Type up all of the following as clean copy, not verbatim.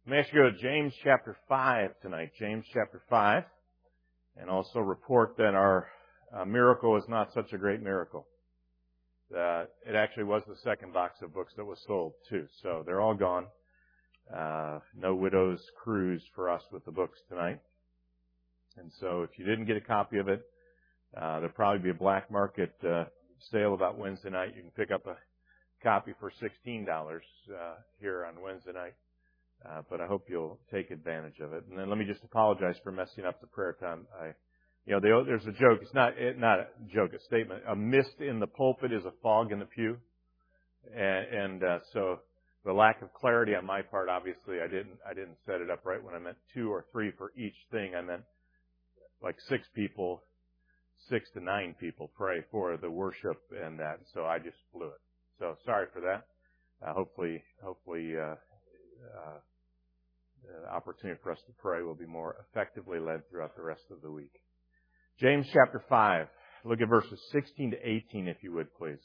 Let me actually go to James chapter 5 tonight. James chapter 5. And also report that our miracle is not such a great miracle. It actually was the second box of books that was sold too. So they're all gone. No widow's cruise for us with the books tonight. And so if you didn't get a copy of it, there'll probably be a black market sale about Wednesday night. You can pick up a copy for $16 here on Wednesday night. But I hope you'll take advantage of it. And then let me just apologize for messing up the prayer time. There's a joke. It's not a joke, a statement. A mist in the pulpit is a fog in the pew. So the lack of clarity on my part, obviously, I didn't set it up right when I meant 2 or 3 for each thing. I meant like 6 to 9 people pray for the worship and that. So I just blew it. So sorry for that. Hopefully, the opportunity for us to pray will be more effectively led throughout the rest of the week. James chapter 5. Look at verses 16 to 18, if you would, please.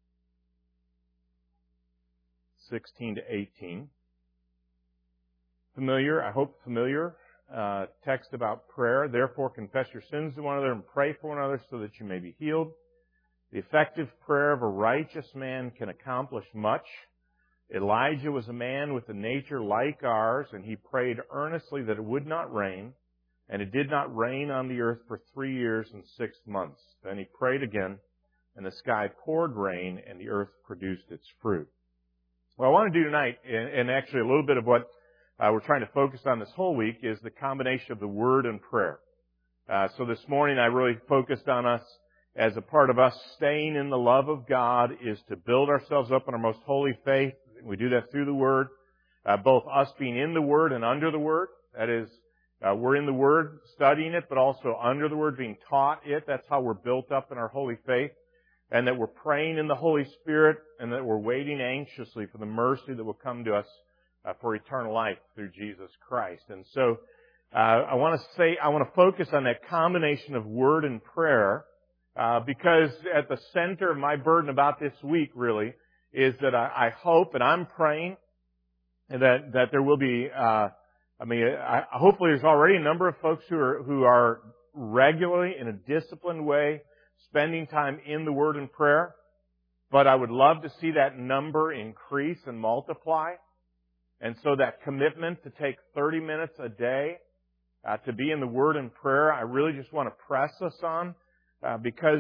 16 to 18. Familiar, I hope familiar, text about prayer. Therefore, confess your sins to one another and pray for one another so that you may be healed. The effective prayer of a righteous man can accomplish much. Elijah was a man with a nature like ours, and he prayed earnestly that it would not rain, and it did not rain on the earth for 3 years and 6 months. Then he prayed again, and the sky poured rain, and the earth produced its fruit. What I want to do tonight, and actually a little bit of what we're trying to focus on this whole week, is the combination of the Word and prayer. So this morning I really focused on us as a part of us staying in the love of God is to build ourselves up in our most holy faith. We do that through the Word, both us being in the Word and under the Word. That is, we're in the Word studying it, but also under the Word being taught it. That's how we're built up in our holy faith. And that we're praying in the Holy Spirit, and that we're waiting anxiously for the mercy that will come to us for eternal life through Jesus Christ. And so I want to focus on that combination of Word and prayer, because at the center of my burden about this week really is that I hope, and I'm praying, that there will be, hopefully there's already a number of folks who are regularly, in a disciplined way, spending time in the Word and prayer. But I would love to see that number increase and multiply. And so that commitment to take 30 minutes a day to be in the Word and prayer, I really just want to press us on, because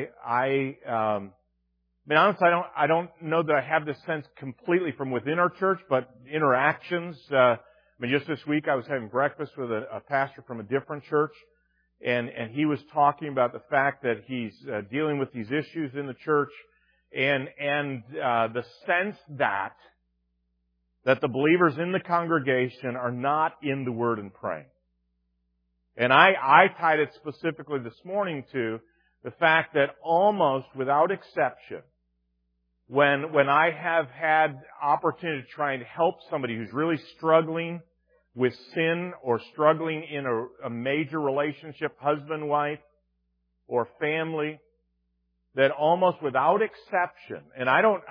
honestly, I don't know that I have this sense completely from within our church, but interactions. Just this week I was having breakfast with a pastor from a different church, and he was talking about the fact that he's dealing with these issues in the church, and the sense that the believers in the congregation are not in the Word and praying. And I tied it specifically this morning to the fact that almost without exception, when I have had opportunity to try and help somebody who's really struggling with sin or struggling in a major relationship, husband, wife, or family, that almost without exception, and I don't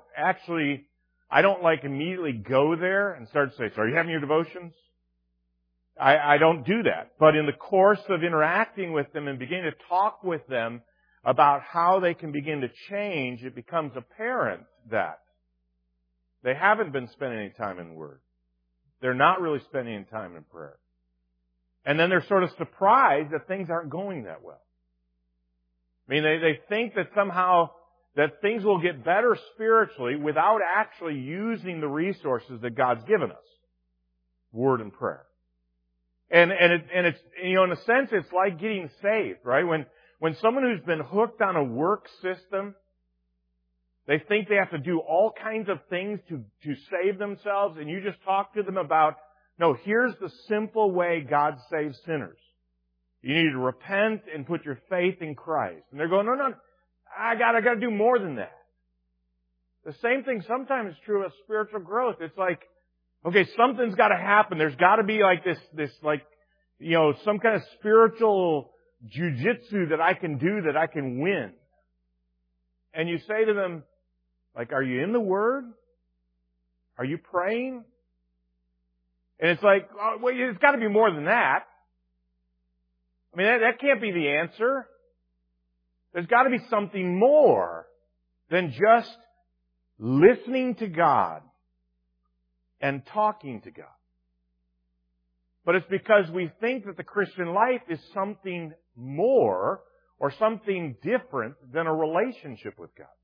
immediately go there and start to say, so are you having your devotions? I don't do that. But in the course of interacting with them and beginning to talk with them about how they can begin to change, it becomes apparent that they haven't been spending any time in the Word. They're not really spending any time in prayer. And then they're sort of surprised that things aren't going that well. They think that somehow that things will get better spiritually without actually using the resources that God's given us. Word and prayer. And it's, in a sense, it's like getting saved, right? When someone who's been hooked on a work system, they think they have to do all kinds of things to save themselves, and you just talk to them about, no, here's the simple way God saves sinners. You need to repent and put your faith in Christ. And they're going, no, I gotta do more than that. The same thing sometimes is true of spiritual growth. It's like, okay, something's got to happen. There's got to be like this some kind of spiritual jujitsu that I can do, that I can win. And you say to them, like, are you in the Word? Are you praying? And it's like, oh, well, it's got to be more than that. I mean, that can't be the answer. There's got to be something more than just listening to God and talking to God. But it's because we think that the Christian life is something more or something different than a relationship with God.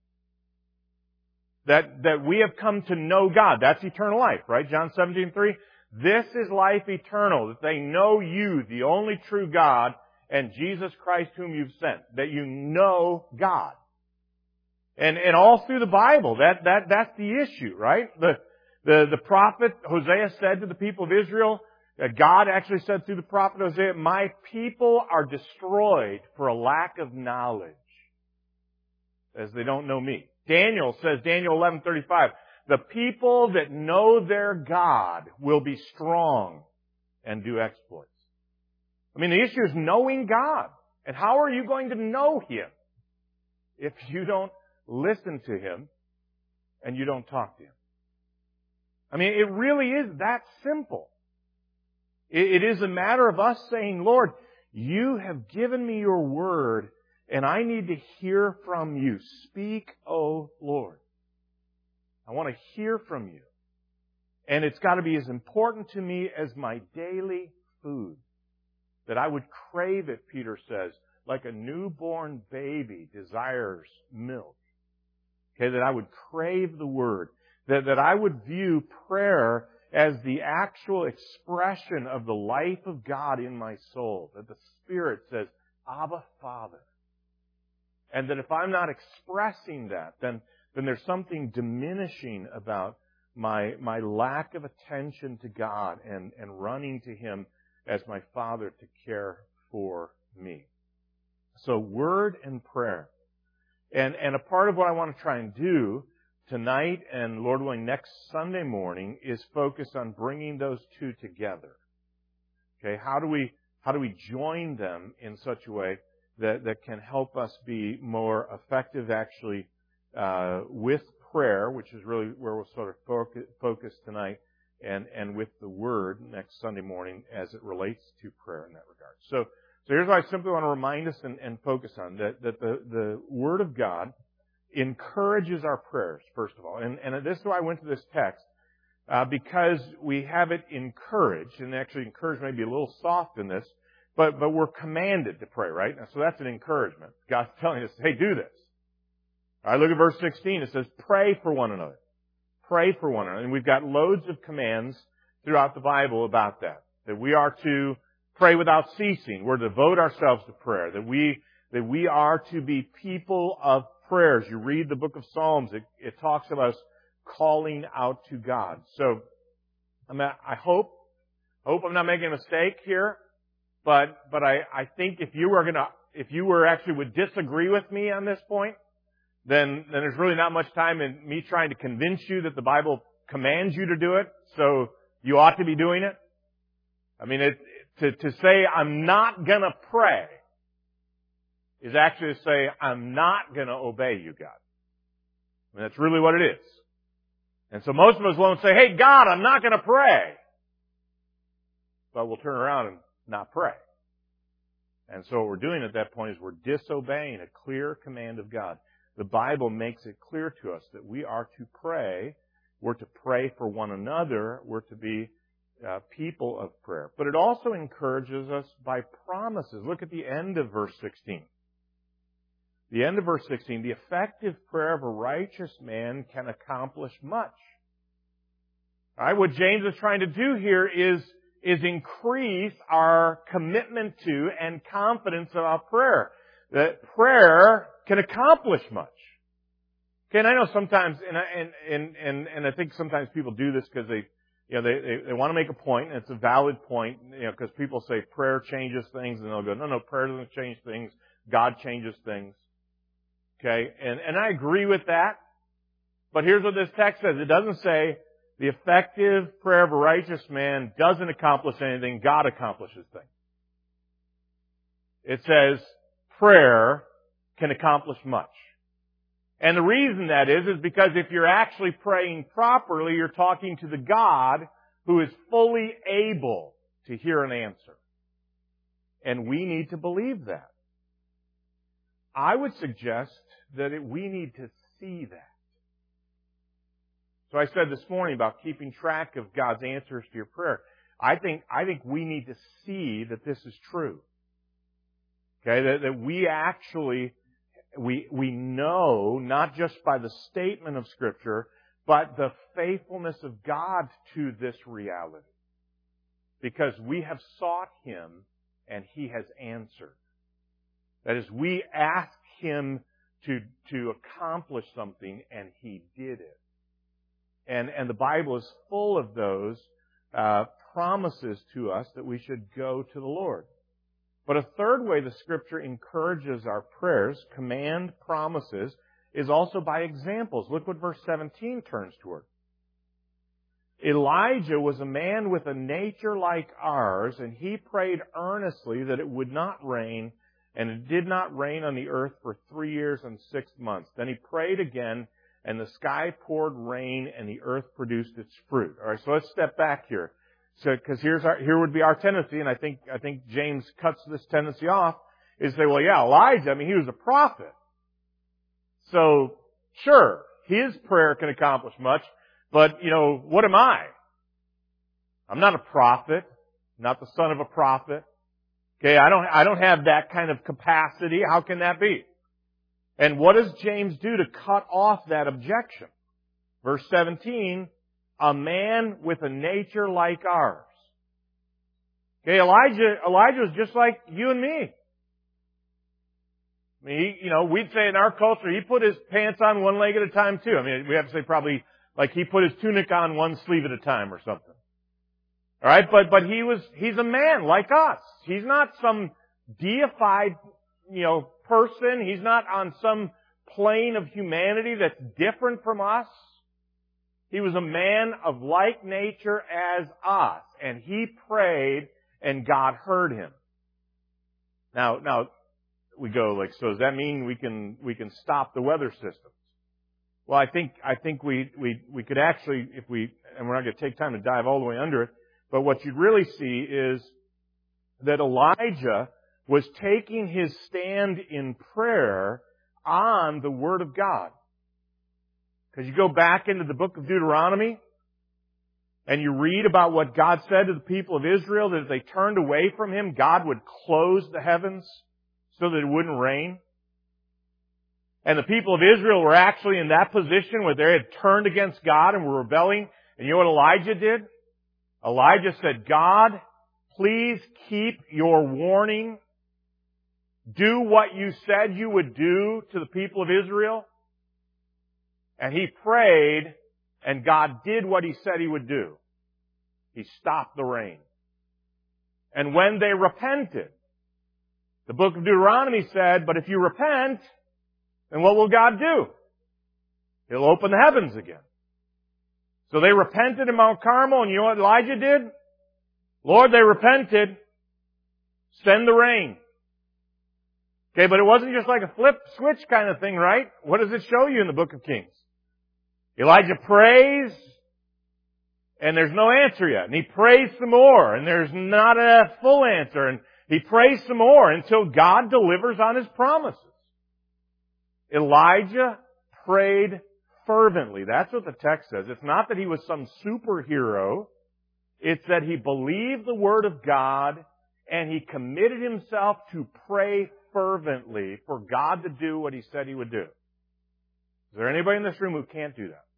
That we have come to know God. That's eternal life, right? John 17:3. This is life eternal, that they know you, the only true God, and Jesus Christ whom you've sent. That you know God. And all through the Bible, that's the issue, right? The prophet Hosea said to the people of Israel, God actually said through the prophet Hosea, my people are destroyed for a lack of knowledge, as they don't know me. Daniel says, Daniel 11:35, the people that know their God will be strong and do exploits. I mean, the issue is knowing God. And how are you going to know Him if you don't listen to Him and you don't talk to Him? I mean, it really is that simple. It is a matter of us saying, Lord, you have given me your word, and I need to hear from you. Speak, O Lord. I want to hear from you. And it's got to be as important to me as my daily food. That I would crave it, Peter says, like a newborn baby desires milk. Okay, that I would crave the Word. That I would view prayer as the actual expression of the life of God in my soul. That the Spirit says, Abba, Father. And that if I'm not expressing that, then there's something diminishing about my lack of attention to God and running to Him as my Father to care for me. So word and prayer. And a part of what I want to try and do tonight and, Lord willing, next Sunday morning is focus on bringing those two together. Okay, how do we join them in such a way that can help us be more effective actually with prayer, which is really where we'll sort of focus tonight, and with the Word next Sunday morning as it relates to prayer in that regard. So here's what I simply want to remind us and focus on, that the Word of God encourages our prayers, first of all. And this is why I went to this text, because we have it encouraged, and actually encouraged may be a little soft in this, but we're commanded to pray, right? So that's an encouragement. God's telling us, hey, do this. All right, look at verse 16. It says, pray for one another. Pray for one another. And we've got loads of commands throughout the Bible about that. That we are to pray without ceasing. We're to devote ourselves to prayer. That we are to be people of prayers. You read the book of Psalms, it talks about us calling out to God. So, I hope I'm not making a mistake here, but I think if you actually would disagree with me on this point, then there's really not much time in me trying to convince you that the Bible commands you to do it, so you ought to be doing it. I mean, to say I'm not gonna pray is actually to say I'm not gonna obey you, God. I mean, that's really what it is. And so most of us won't say, hey, God, I'm not gonna pray. But we'll turn around and not pray. And so what we're doing at that point is we're disobeying a clear command of God. The Bible makes it clear to us that we are to pray. We're to pray for one another. We're to be people of prayer. But it also encourages us by promises. Look at the end of verse 16. The end of verse 16, the effective prayer of a righteous man can accomplish much. All right, what James is trying to do here is increase our commitment to and confidence about prayer. That prayer can accomplish much. Okay, and I know sometimes, and I think sometimes people do this because they want to make a point, and it's a valid point, because people say prayer changes things, and they'll go, no, prayer doesn't change things. God changes things. Okay, and I agree with that. But here's what this text says. It doesn't say the effective prayer of a righteous man doesn't accomplish anything. God accomplishes things. It says prayer can accomplish much. And the reason that is because if you're actually praying properly, you're talking to the God who is fully able to hear an answer. And we need to believe that. I would suggest that we need to see that. So I said this morning about keeping track of God's answers to your prayer. I think we need to see that this is true. Okay, that we actually, we know, not just by the statement of Scripture, but the faithfulness of God to this reality. Because we have sought Him and He has answered. That is, we asked Him to accomplish something and He did it. And the Bible is full of those promises to us that we should go to the Lord. But a third way the Scripture encourages our prayers, command promises, is also by examples. Look what verse 17 turns toward. Elijah was a man with a nature like ours, and he prayed earnestly that it would not rain, and it did not rain on the earth for 3 years and 6 months. Then he prayed again, and the sky poured rain, and the earth produced its fruit. All right, so let's step back here. So, because here would be our tendency, and I think James cuts this tendency off, is say, well, yeah, Elijah, he was a prophet. So, sure, his prayer can accomplish much, but, what am I? I'm not a prophet, not the son of a prophet. Okay, I don't have that kind of capacity. How can that be? And what does James do to cut off that objection? Verse 17, a man with a nature like ours. Okay, Elijah was just like you and me. We'd say in our culture, he put his pants on one leg at a time too. We have to say probably like he put his tunic on one sleeve at a time or something. Alright, but he's a man like us. He's not some deified, person. He's not on some plane of humanity that's different from us. He was a man of like nature as us, and he prayed, and God heard him. Now, we go so does that mean we can stop the weather systems? Well, I think we could actually, and we're not going to take time to dive all the way under it, but what you'd really see is that Elijah was taking his stand in prayer on the Word of God. Because you go back into the book of Deuteronomy, and you read about what God said to the people of Israel, that if they turned away from Him, God would close the heavens so that it wouldn't rain. And the people of Israel were actually in that position where they had turned against God and were rebelling. And you know what Elijah did? Elijah said, God, please keep your warning. Do what you said you would do to the people of Israel. And he prayed, and God did what He said He would do. He stopped the rain. And when they repented, the book of Deuteronomy said, but if you repent, then what will God do? He'll open the heavens again. So they repented in Mount Carmel, and you know what Elijah did? Lord, they repented. Send the rain. Okay, but it wasn't just like a flip switch kind of thing, right? What does it show you in the book of Kings? Elijah prays, and there's no answer yet. And he prays some more, and there's not a full answer. And he prays some more until God delivers on His promises. Elijah prayed fervently. That's what the text says. It's not that he was some superhero. It's that he believed the Word of God, and he committed himself to pray fervently for God to do what He said He would do. Is there anybody in this room who can't do that?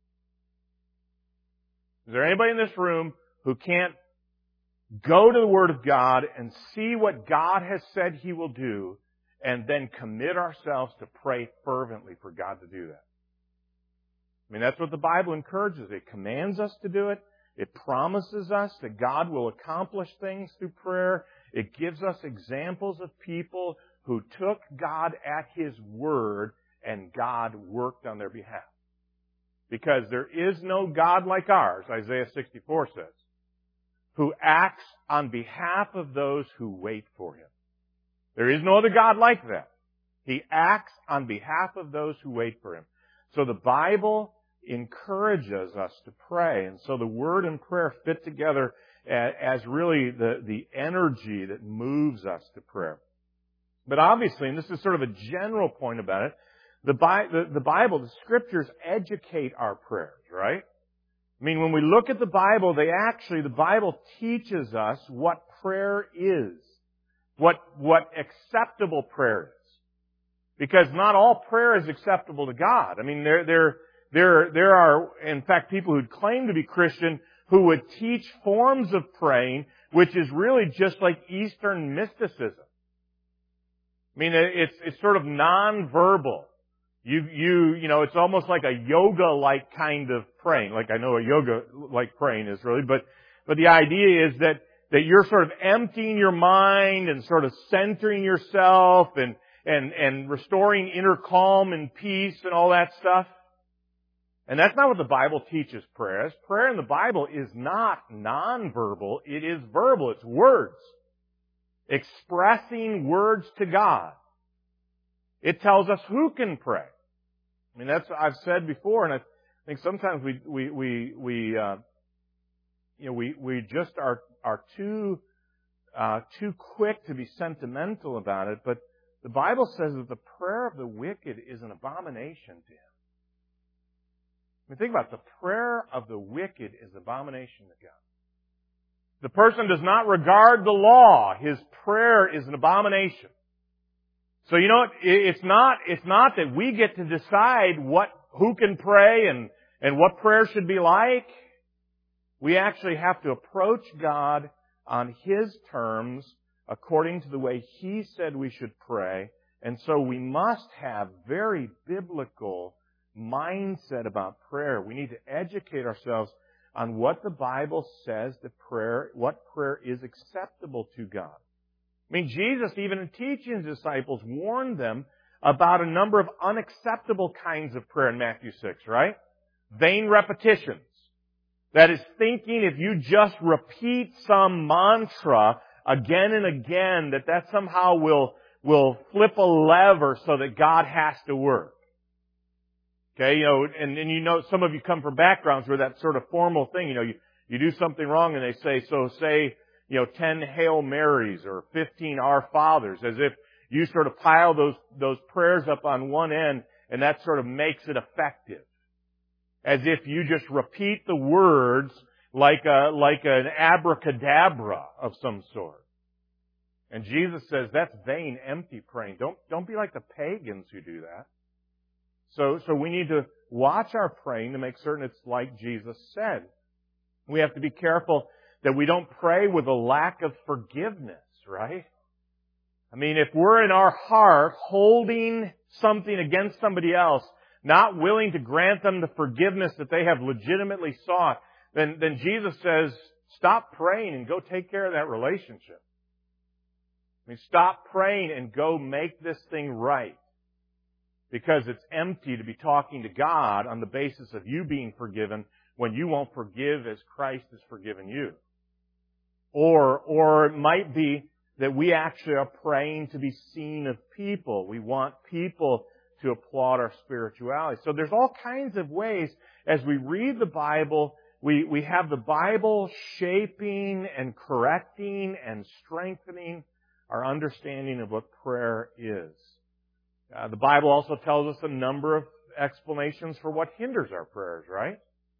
Is there anybody in this room who can't go to the Word of God and see what God has said He will do and then commit ourselves to pray fervently for God to do that? That's what the Bible encourages. It commands us to do it. It promises us that God will accomplish things through prayer. It gives us examples of people who took God at His word and God worked on their behalf. Because there is no God like ours, Isaiah 64 says, who acts on behalf of those who wait for Him. There is no other God like that. He acts on behalf of those who wait for Him. So the Bible encourages us to pray. And so the Word and prayer fit together as really the energy that moves us to prayer. But obviously, and this is sort of a general point about it, the Bible, the Scriptures educate our prayers, right? I mean, when we look at the Bible, the Bible teaches us what prayer is, what acceptable prayer is. Because not all prayer is acceptable to God. I mean, there are, in fact, people who claim to be Christian who would teach forms of praying, which is really just like Eastern mysticism. I mean, it's sort of non-verbal. You know, it's almost like a yoga-like kind of praying. Like I know a yoga-like praying is really, but the idea is that you're sort of emptying your mind and sort of centering yourself and restoring inner calm and peace and all that stuff. And that's not what the Bible teaches prayer is. Prayer in the Bible is not nonverbal. It is verbal. It's words. Expressing words to God. It tells us who can pray. I mean, I've said before, and I think sometimes we just are too quick to be sentimental about it, but the Bible says that the prayer of the wicked is an abomination to him. I mean, think about it. The prayer of the wicked is abomination to God. The person does not regard the law. His prayer is an abomination. So you know what? It's not that we get to decide who can pray and what prayer should be like. We actually have to approach God on His terms according to the way He said we should pray. And so we must have very biblical mindset about prayer. We need to educate ourselves on what the Bible says what prayer is acceptable to God. I mean, Jesus, even in teaching His disciples, warned them about a number of unacceptable kinds of prayer in Matthew 6, right? Vain repetitions. That is, thinking if you just repeat some mantra again and again, that somehow will flip a lever so that God has to work. Okay, you know, and you know, some of you come from backgrounds where that sort of formal thing, you know, you do something wrong and they say, 10 Hail Marys or 15 Our Fathers, as if you sort of pile those prayers up on one end and that sort of makes it effective. As if you just repeat the words like an abracadabra of some sort. And Jesus says that's vain, empty praying. Don't be like the pagans who do that. So we need to watch our praying to make certain it's like Jesus said. We have to be careful that we don't pray with a lack of forgiveness, right? I mean, if we're in our heart holding something against somebody else, not willing to grant them the forgiveness that they have legitimately sought, then Jesus says, stop praying and go take care of that relationship. I mean, stop praying and go make this thing right. Because it's empty to be talking to God on the basis of you being forgiven when you won't forgive as Christ has forgiven you. Or it might be that we actually are praying to be seen of people. We want people to applaud our spirituality. So there's all kinds of ways as we read the Bible, we have the Bible shaping and correcting and strengthening our understanding of what prayer is. The Bible also tells us a number of explanations for what hinders our prayers, right?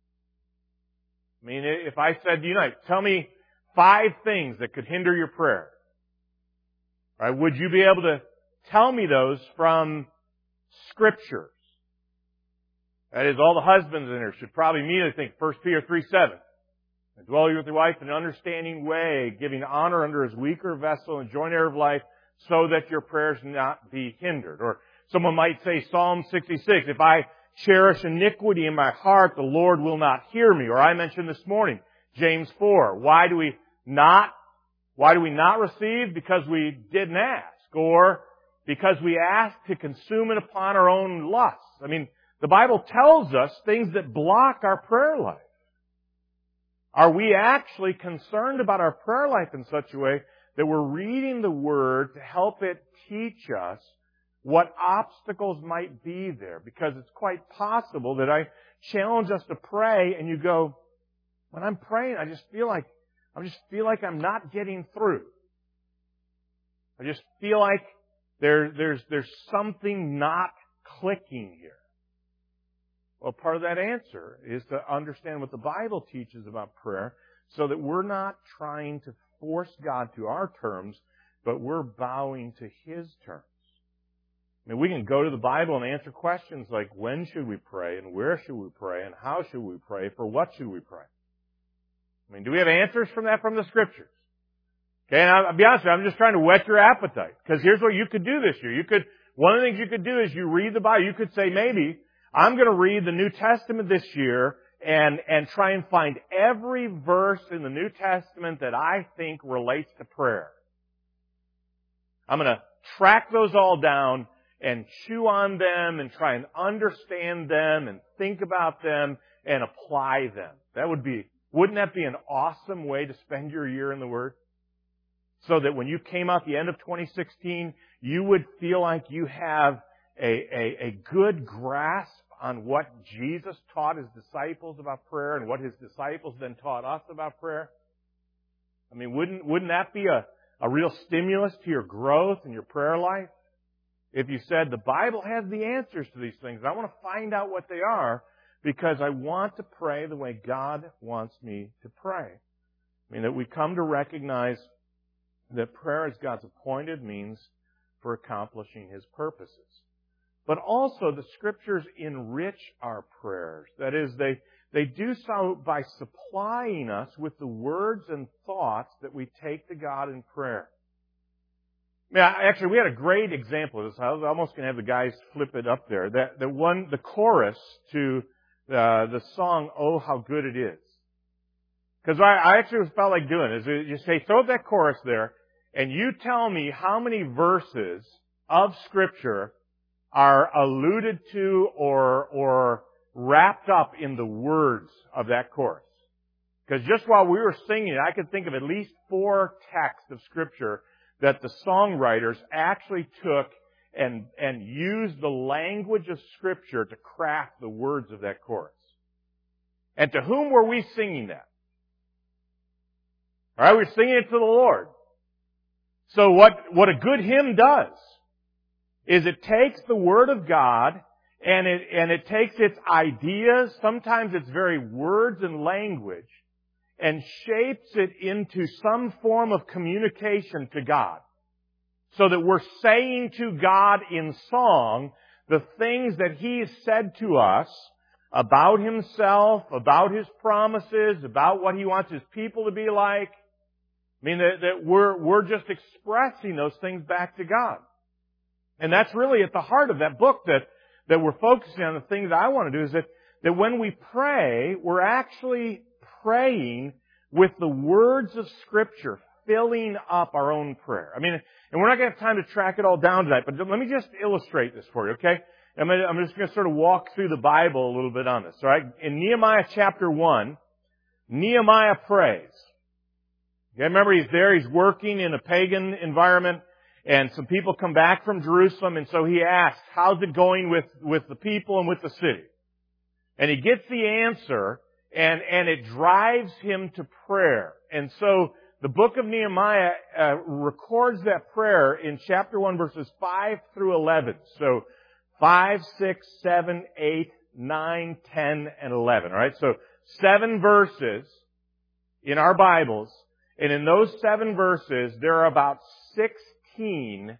I mean, if I said to you tonight, tell me 5 things that could hinder your prayer, right? Would you be able to tell me those from Scriptures? That is, all the husbands in here should probably immediately think 1 Peter 3:7. Dwell you with your wife in an understanding way, giving honor under his weaker vessel and joint heir of life, so that your prayers not be hindered. Or someone might say Psalm 66, if I cherish iniquity in my heart, the Lord will not hear me. Or I mentioned this morning, James 4. Why do we not receive? Because we didn't ask. Or because we ask to consume it upon our own lusts. I mean, the Bible tells us things that block our prayer life. Are we actually concerned about our prayer life in such a way that we're reading the Word to help it teach us what obstacles might be there? Because it's quite possible that I challenge us to pray and you go, when I'm praying, I just feel like I'm not getting through. I just feel like there's something not clicking here. Well, part of that answer is to understand what the Bible teaches about prayer so that we're not trying to force God to our terms, but we're bowing to His terms. I mean, we can go to the Bible and answer questions like, when should we pray, and where should we pray, and how should we pray, for what should we pray? I mean, do we have answers from that from the Scriptures? Okay, and I'll be honest with you, I'm just trying to whet your appetite. Because here's what you could do this year. One of the things you could do is you read the Bible. You could say, maybe, I'm going to read the New Testament this year and try and find every verse in the New Testament that I think relates to prayer. I'm going to track those all down and chew on them and try and understand them and think about them and apply them. Wouldn't that be an awesome way to spend your year in the Word? So that when you came out the end of 2016, you would feel like you have a good grasp on what Jesus taught His disciples about prayer and what His disciples then taught us about prayer. I mean, wouldn't that be a real stimulus to your growth and your prayer life? If you said, the Bible has the answers to these things, I want to find out what they are because I want to pray the way God wants me to pray. I mean, that we come to recognize that prayer is God's appointed means for accomplishing His purposes. But also the Scriptures enrich our prayers. That is, they do so by supplying us with the words and thoughts that we take to God in prayer. Actually, we had a great example of this. I was almost going to have the guys flip it up there. The chorus to the song, "Oh, How Good It Is." Because I actually felt like doing it. Is you say, throw that chorus there, and you tell me how many verses of Scripture are alluded to or wrapped up in the words of that chorus. Because just while we were singing it, I could think of at least 4 texts of Scripture that the songwriters actually took and used the language of Scripture to craft the words of that chorus. And to whom were we singing that? Alright, we're singing it to the Lord. So what a good hymn does is it takes the Word of God and it takes its ideas, sometimes its very words and language, and shapes it into some form of communication to God. So that we're saying to God in song the things that He has said to us about Himself, about His promises, about what He wants His people to be like. I mean, that we're just expressing those things back to God. And that's really at the heart of that book that we're focusing on. The thing that I want to do is that when we pray, we're actually praying with the words of Scripture filling up our own prayer. I mean, and we're not going to have time to track it all down tonight, but let me just illustrate this for you, okay? I'm just going to sort of walk through the Bible a little bit on this, all right? In Nehemiah chapter 1, Nehemiah prays. Okay, remember he's there, he's working in a pagan environment, and some people come back from Jerusalem, and so he asks, how's it going with the people and with the city? And he gets the answer, and it drives him to prayer. And so the book of Nehemiah records that prayer in chapter 1, verses 5 through 11. So 5, 6, 7, 8, 9, 10, and 11. All right, so 7 verses in our Bibles. And in those 7 verses, there are about 16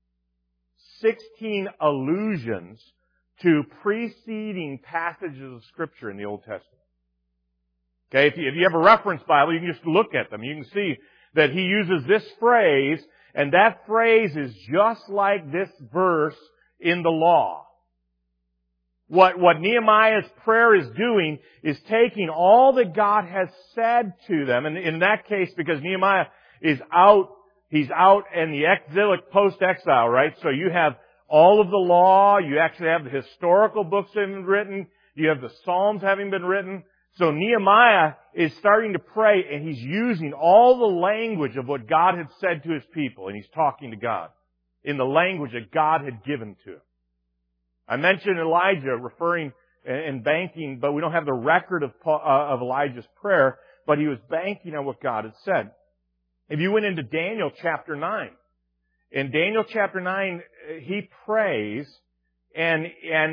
allusions to preceding passages of Scripture in the Old Testament. Okay, if you have a reference Bible, you can just look at them. You can see that he uses this phrase, and that phrase is just like this verse in the law. What Nehemiah's prayer is doing is taking all that God has said to them, and in that case, because Nehemiah is out, he's out in the exilic post-exile, right? So you have all of the law, you actually have the historical books that have been written, you have the Psalms having been written. So Nehemiah is starting to pray, and he's using all the language of what God had said to His people, and he's talking to God in the language that God had given to him. I mentioned Elijah referring and banking, but we don't have the record of Elijah's prayer, but he was banking on what God had said. If you went into Daniel chapter 9, in Daniel chapter 9, he prays, and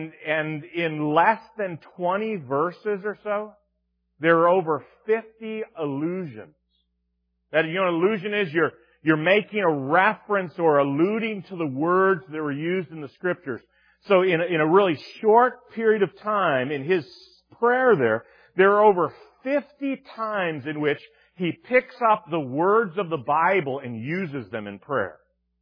in less than 20 verses or so, there are over 50 allusions. That, you know what an allusion is? You're making a reference or alluding to the words that were used in the Scriptures. So in a really short period of time, in his prayer there are over 50 times in which he picks up the words of the Bible and uses them in prayer.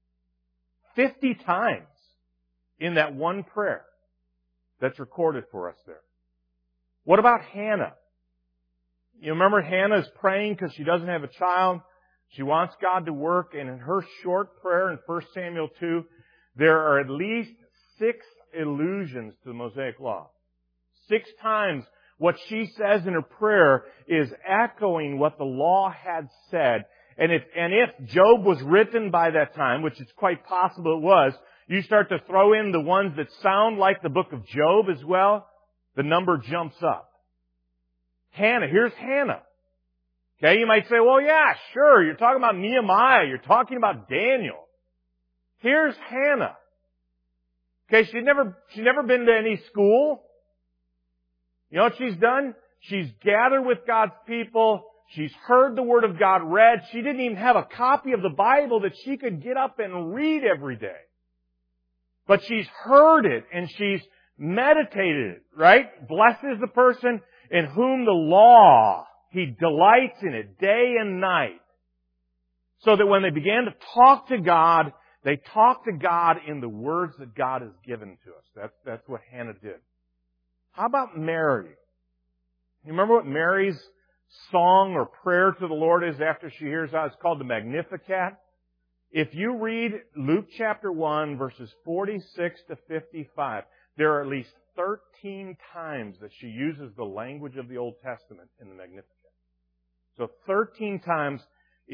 50 times in that one prayer that's recorded for us there. What about Hannah? You remember Hannah's praying because she doesn't have a child. She wants God to work, and in her short prayer in 1 Samuel 2, there are at least 6 allusions to the Mosaic Law. 6 times what she says in her prayer is echoing what the law had said. And if Job was written by that time, which it's quite possible it was, you start to throw in the ones that sound like the book of Job as well, the number jumps up. Hannah, here's Hannah. Okay, you might say, well, yeah, sure, you're talking about Nehemiah, you're talking about Daniel. Here's Hannah. Okay, she'd never been to any school. You know what she's done? She's gathered with God's people. She's heard the Word of God read. She didn't even have a copy of the Bible that she could get up and read every day. But she's heard it and she's meditated it, right? Blessed is the person in whom the law, he delights in it day and night. So that when they began to talk to God, they talked to God in the words that God has given to us. That's what Hannah did. How about Mary? You remember what Mary's song or prayer to the Lord is after she hears out? It's called the Magnificat. If you read Luke chapter 1, verses 46 to 55, there are at least 13 times that she uses the language of the Old Testament in the Magnificat. So 13 times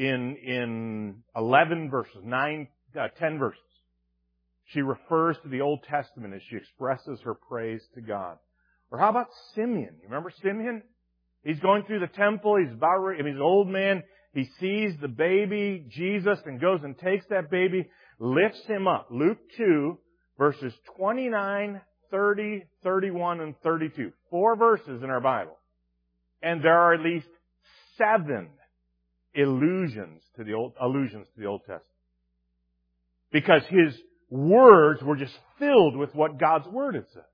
in 11 verses, 10 verses. She refers to the Old Testament as she expresses her praise to God. Or how about Simeon? You remember Simeon? He's going through the temple. He's an old man. He sees the baby, Jesus, and goes and takes that baby, lifts him up. Luke 2, verses 29, 30, 31, and 32. 4 verses in our Bible. And there are at least 7 allusions to the Old Testament. Because his words were just filled with what God's Word had said.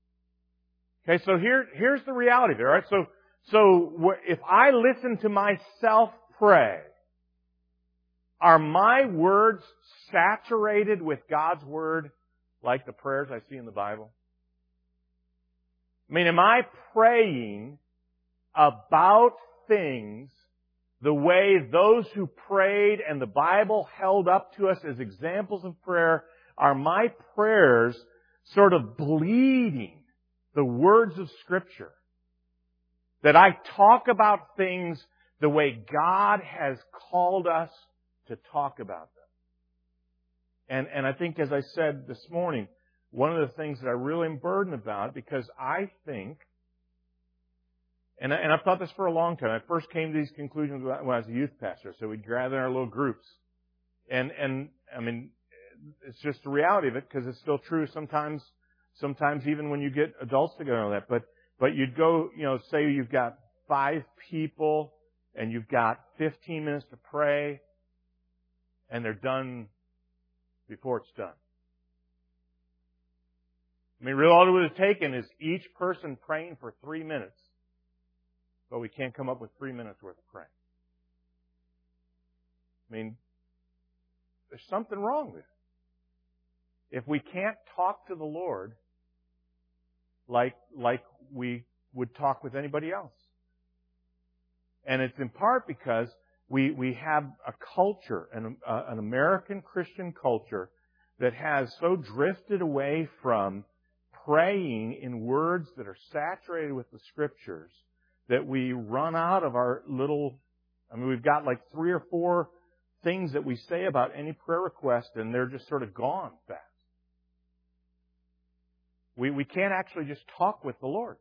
Okay, so here's the reality there, right? So if I listen to myself pray, are my words saturated with God's Word like the prayers I see in the Bible? I mean, am I praying about things the way those who prayed and the Bible held up to us as examples of prayer? Are my prayers sort of bleeding the words of Scripture? That I talk about things the way God has called us to talk about them. And I think, as I said this morning, one of the things that I really am burdened about, because I think, and I've thought this for a long time. I first came to these conclusions when I was a youth pastor, so we'd gather in our little groups. And I mean, it's just the reality of it, because it's still true sometimes even when you get adults together and all that. But you'd go, say you've got 5 people and you've got 15 minutes to pray and they're done before it's done. I mean, really all it would have taken is each person praying for 3 minutes, but we can't come up with 3 minutes worth of praying. I mean, there's something wrong with it. If we can't talk to the Lord like we would talk with anybody else. And it's in part because we have a culture, an American Christian culture, that has so drifted away from praying in words that are saturated with the Scriptures that we run out of our little, we've got like 3 or 4 things that we say about any prayer request and they're just sort of gone fast. We can't actually just talk with the Lord.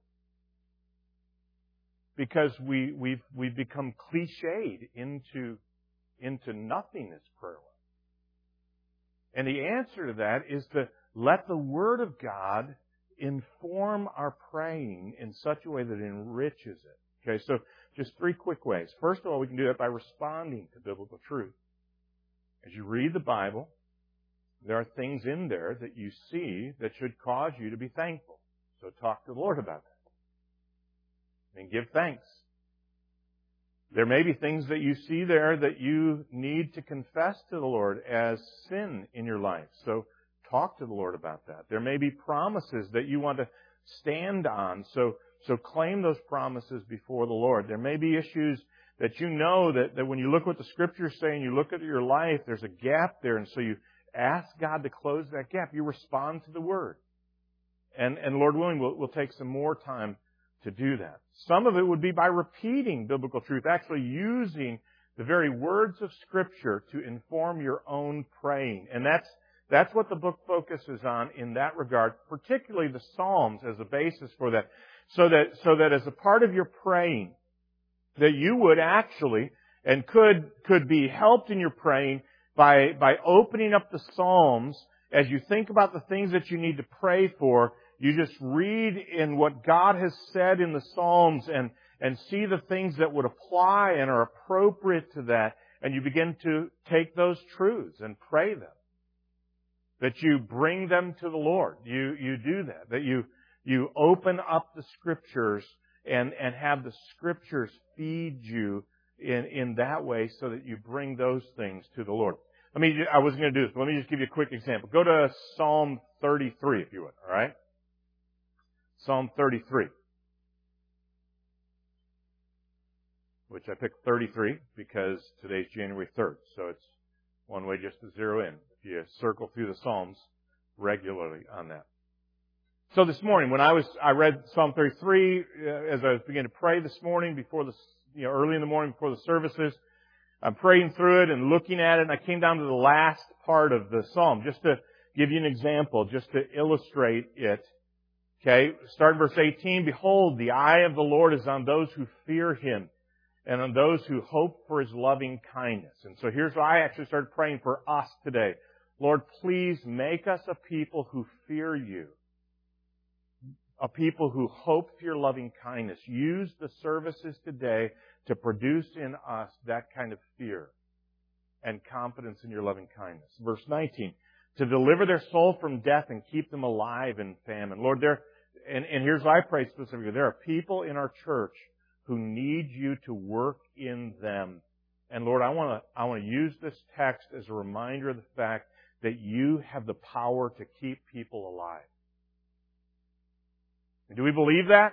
Because we've become cliched into nothingness prayer. And the answer to that is to let the Word of God inform our praying in such a way that it enriches it. Okay, so just 3 quick ways. First of all, we can do that by responding to biblical truth. As you read the Bible, there are things in there that you see that should cause you to be thankful. So talk to the Lord about that. And give thanks. There may be things that you see there that you need to confess to the Lord as sin in your life. So talk to the Lord about that. There may be promises that you want to stand on. So claim those promises before the Lord. There may be issues that you know that when you look what the Scriptures say and you look at your life, there's a gap there. And so you ask God to close that gap. You respond to the Word. And Lord willing, we'll take some more time to do that. Some of it would be by repeating biblical truth, actually using the very words of Scripture to inform your own praying. And that's what the book focuses on in that regard, particularly the Psalms as a basis for that. So that as a part of your praying, that you would actually and could be helped in your praying by opening up the Psalms as you think about the things that you need to pray for. You just read in what God has said in the Psalms and see the things that would apply and are appropriate to that. And you begin to take those truths and pray them. That you bring them to the Lord. You do that. That you open up the Scriptures and have the Scriptures feed you in that way so that you bring those things to the Lord. I wasn't going to do this, but let me just give you a quick example. Go to Psalm 33, if you would, all right? Psalm 33. Which I picked 33 because today's January 3rd. So it's one way just to zero in. If you circle through the Psalms regularly on that. So this morning, when I read Psalm 33, as I was beginning to pray this morning early in the morning before the services, I'm praying through it and looking at it, and I came down to the last part of the Psalm, just to give you an example, just to illustrate it. Okay, start in verse 18. Behold, the eye of the Lord is on those who fear Him and on those who hope for His loving kindness. And so here's why I actually started praying for us today. Lord, please make us a people who fear You. A people who hope for Your loving kindness. Use the services today to produce in us that kind of fear and confidence in Your loving kindness. Verse 19. To deliver their soul from death and keep them alive in famine. Lord, and here's what I pray specifically. There are people in our church who need You to work in them. And Lord, I want to use this text as a reminder of the fact that You have the power to keep people alive. Do we believe that?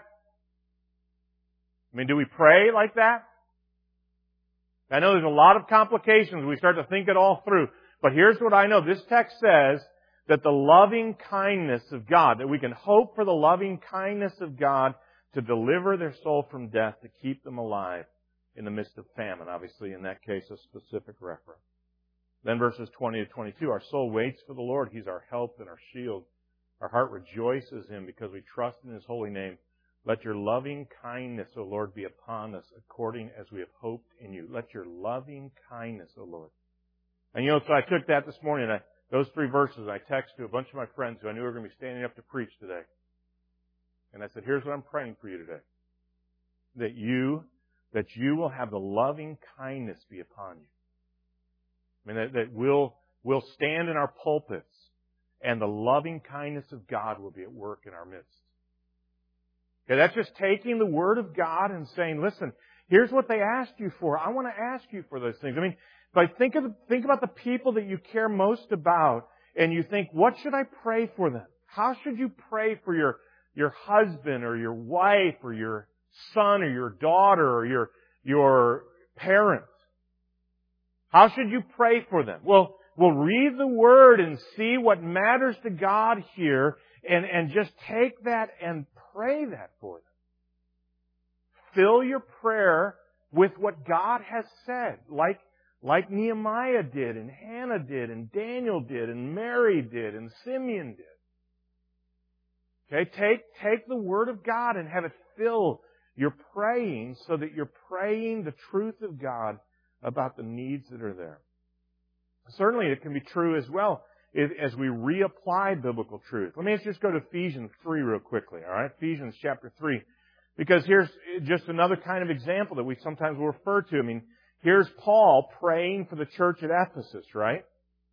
Do we pray like that? I know there's a lot of complications. We start to think it all through. But here's what I know. This text says that the loving kindness of God, that we can hope for the loving kindness of God to deliver their soul from death, to keep them alive in the midst of famine. Obviously, in that case, a specific reference. Then verses 20 to 22, our soul waits for the Lord. He's our help and our shield. Our heart rejoices in Him because we trust in His holy name. Let Your loving kindness, O Lord, be upon us according as we have hoped in You. Let Your loving kindness, O Lord. And so I took that this morning, and those 3 verses I texted to a bunch of my friends who I knew were going to be standing up to preach today. And I said, here's what I'm praying for you today. That you will have the loving kindness be upon you. That we'll stand in our pulpits and the loving kindness of God will be at work in our midst. Okay, that's just taking the Word of God and saying, listen, here's what they asked You for. I want to ask You for those things. But think about the people that you care most about, and you think, what should I pray for them? How should you pray for your husband or your wife or your son or your daughter or your parents? How should you pray for them? Well, we'll read the Word and see what matters to God here and just take that and pray that for them. Fill your prayer with what God has said, like Nehemiah did, and Hannah did, and Daniel did, and Mary did, and Simeon did. Okay? Take the Word of God and have it fill your praying so that you're praying the truth of God about the needs that are there. Certainly it can be true as well as we reapply biblical truth. Let me just go to Ephesians 3 real quickly, all right? Ephesians chapter 3. Because here's just another kind of example that we sometimes will refer to. I mean, here's Paul praying for the church at Ephesus, right?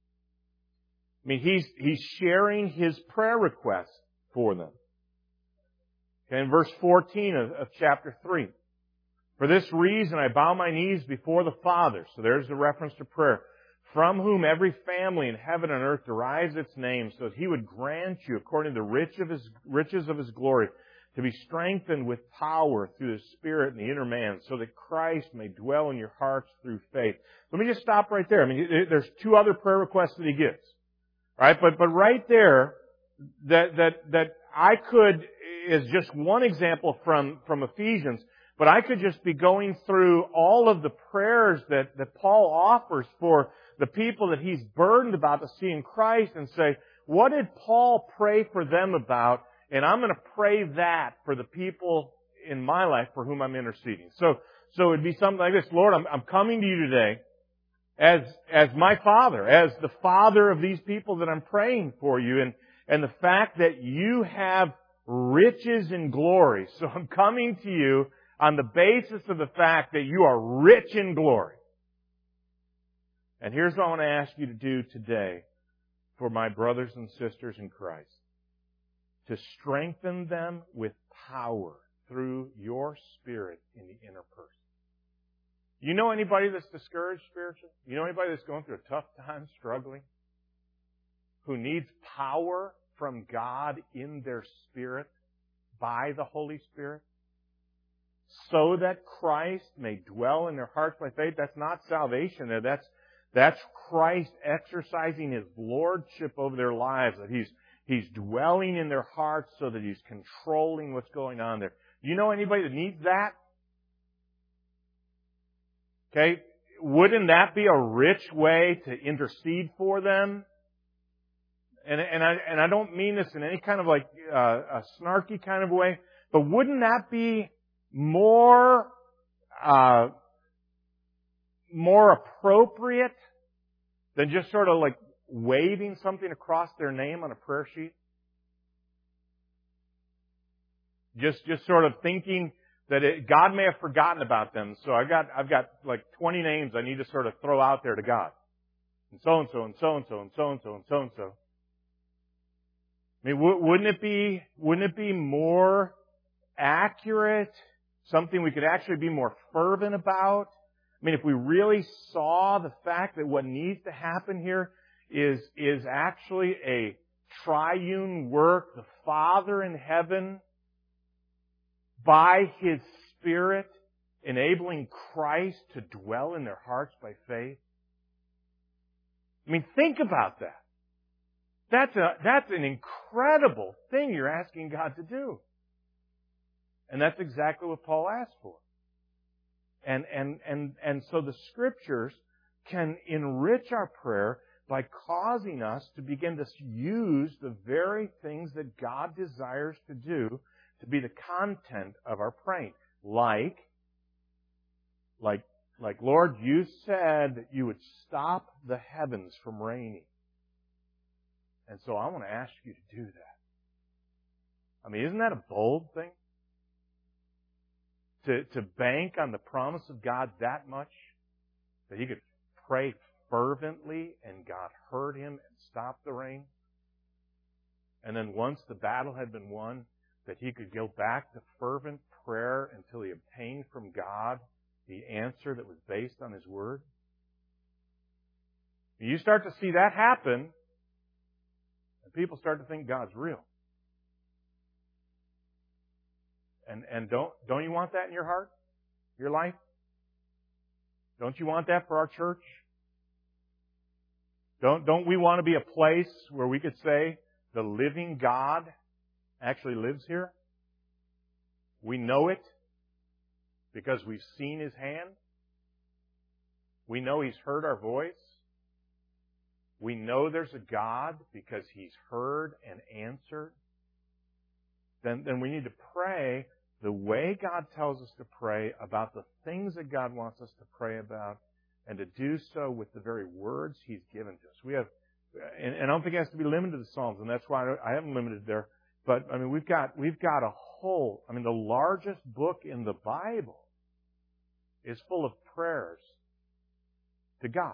I mean, he's sharing his prayer request for them. Okay, in verse 14 of chapter 3. For this reason I bow my knees before the Father. So there's the reference to prayer. From whom every family in heaven and earth derives its name, so that He would grant you, according to the riches of His glory, to be strengthened with power through the Spirit in the inner man, so that Christ may dwell in your hearts through faith. Let me just stop right there. I mean, there's two other prayer requests that he gives. Right? But right there, that I could, is just one example from Ephesians, but I could just be going through all of the prayers that Paul offers for the people that he's burdened about to see in Christ and say, what did Paul pray for them about? And I'm going to pray that for the people in my life for whom I'm interceding. So it'd be something like this. Lord, I'm coming to you today as my Father, as the Father of these people that I'm praying for you, and the fact that you have riches in glory. So I'm coming to you on the basis of the fact that you are rich in glory. And here's what I want to ask you to do today for my brothers and sisters in Christ. To strengthen them with power through your Spirit in the inner person. You know anybody that's discouraged spiritually? You know anybody that's going through a tough time, struggling? Who needs power from God in their spirit by the Holy Spirit? So that Christ may dwell in their hearts by faith. That's not salvation there. That's Christ exercising His lordship over their lives. That He's dwelling in their hearts so that He's controlling what's going on there. Do you know anybody that needs that? Okay, wouldn't that be a rich way to intercede for them? And I don't mean this in any kind of like a snarky kind of way, but wouldn't that be more appropriate than just sort of like waving something across their name on a prayer sheet? Just sort of thinking that God may have forgotten about them, so I've got like 20 names I need to sort of throw out there to God. And so and so and so and so and so and so and so and so. I mean, wouldn't it be more accurate, something we could actually be more fervent about? I mean, if we really saw the fact that what needs to happen here is actually a triune work, the Father in heaven, by His Spirit, enabling Christ to dwell in their hearts by faith. I mean, think about that. That's an incredible thing you're asking God to do. And that's exactly what Paul asked for. And so the Scriptures can enrich our prayer by causing us to begin to use the very things that God desires to do to be the content of our praying. Like, Lord, you said that you would stop the heavens from raining. And so I want to ask you to do that. I mean, isn't that a bold thing? To bank on the promise of God that much that he could pray fervently and God heard him and stopped the rain. And then once the battle had been won, that he could go back to fervent prayer until he obtained from God the answer that was based on His Word. You start to see that happen, and people start to think God's real. And don't you want that in your heart, your life? Don't you want that for our church? Don't we want to be a place where we could say the living God actually lives here? We know it because we've seen His hand. We know He's heard our voice. We know there's a God because He's heard and answered. then we need to pray the way God tells us to pray about the things that God wants us to pray about, and to do so with the very words He's given to us. We have, and I don't think it has to be limited to the Psalms, and that's why I haven't limited there. But I mean, we've got a whole. I mean, the largest book in the Bible is full of prayers to God,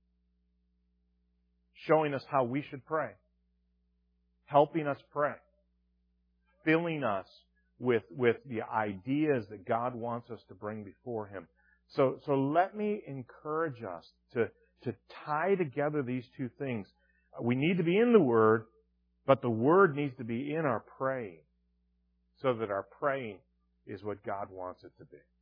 showing us how we should pray, helping us pray, filling us with the ideas that God wants us to bring before Him. So let me encourage us to tie together these two things. We need to be in the Word, but the Word needs to be in our praying, so that our praying is what God wants it to be.